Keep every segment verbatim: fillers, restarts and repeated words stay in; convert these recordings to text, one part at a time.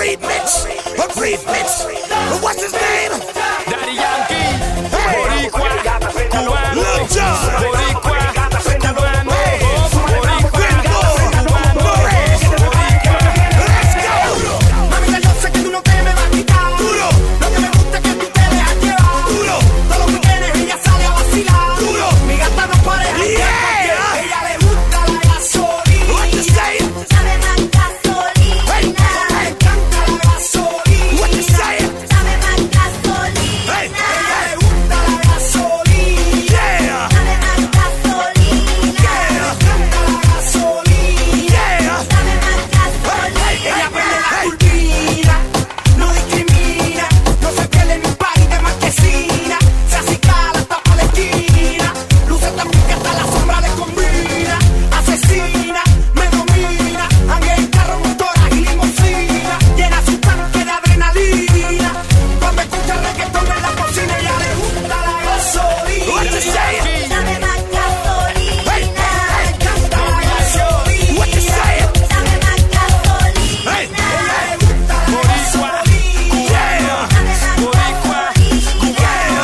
remix, a remix. What's his name? Daddy Yankee, Boricua, cubano, Boricua, cubano, Boricua, cubano, Boricua. Let's go. Mami, yo sé que tú no te me vas a quitar. Duro. Lo que me gusta es que tú te dejas llevar. Duro. Todo lo que tienes, ella sale a vacilar. Duro. Mi gata no pareja. Yeah. Ella le gusta la gasolina. What you say? Dame más gasolina. Hey. Le encanta la gasolina. What you say? Dame más gasolina. Hey. Ella le gusta la gasolina. Yeah. Dame más gasolina. Le encanta la gasolina. Yeah. Dame más gasolina. Ella prende la turbina, no discrimina, no se pierde ni un party de marquesina, se acicala hasta pa' la esquina, luce tan bien que hasta la sombra le combina, asesina, me domina, anda en carro, motora y limosina, llena su tanque de adrenalina, cuando escucha reggaetón en la cocina, ella le gusta la gasolina. What you say? Dame más gasolina. Le encanta la gasolina. What you say? Dame más gasolina. Hey. Le gusta la Boricua, gasolina. Yeah. Dame más Boricua, gasolina.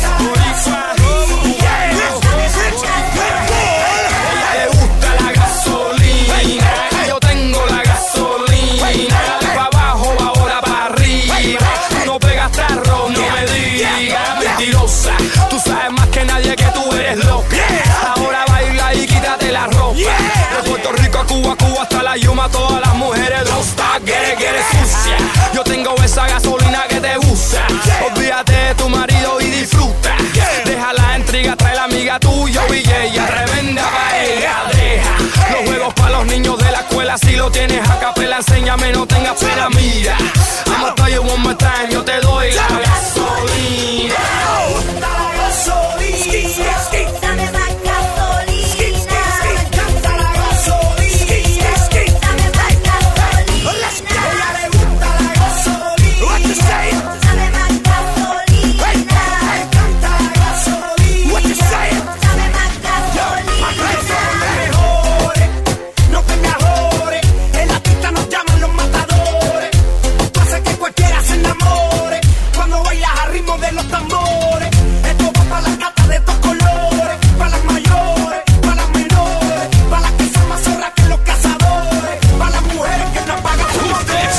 le gusta la gasolina, yo tengo la gasolina, pa' abajo, ahora pa' arriba, tú no pegas tarro, no me digas, mentirosa, tú sabes más que nadie que tú eres loca, ahora baila y quítate la ropa, de Puerto Rico a Cuba, Cuba hasta la Yuma, todas las mujeres don't stop, get it, get it sucia, yo tengo esa gasolina que te gusta, olvídate de tu marido y disfruta, deja la intriga, trae la amiga tuya y ella, tremenda paella, deja los juegos para los niños de la escuela, si lo tienes a capela, enséñame, no tengas pena, mira, I'ma tell you one more time, yo te doy la gasolina. gusta la gasolina. Dame más gasolina. Le encanta la gasolina. Dame más gasolina. Ella le gusta la gasolina. What you say? Dame más gasolina. Le encanta la gasolina. What you say? Dame más gasolina. Mejores, no te me ajores. En la pista nos llaman los matadores. Tú haces que cualquiera se enamore cuando bailas a ritmo de los tambores. Esto va para las gatas de estos colores, para las mayores, para las menores, para las que son más zorras que los cazadores, para las mujeres que no pagan sus motores.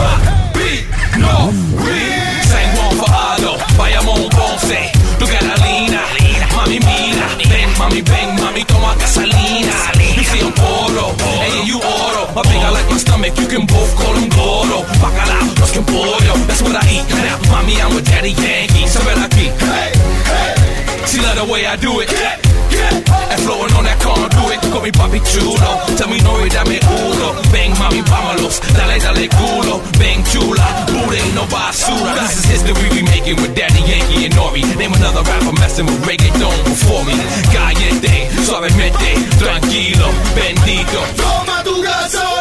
Beat, no, we Sang one for Aldo, Bayamón, Ponce, tu Carolina, mami mira, ven mami ven, mami toma gasolina, you see I'm poro, ella you oro, my big I like my stomach, you can both call them goro, bacalao, los que pollo, that's what I eat, now mami I'm with Daddy Yankee, so ven aquí, hey, hey, she love the way I do it, yeah, yeah, and flowing on that corn, do it, call me papi chulo, tell me no y dame uno, ven mami vámonos, dale dale culo, ven chula, booty ain't no basura, this is history we making with Daddy Yankee and Nori, name another rapper messing with reggaeton before me, caliente, suavemente, tranquilo, bendito, toma tu gasolina.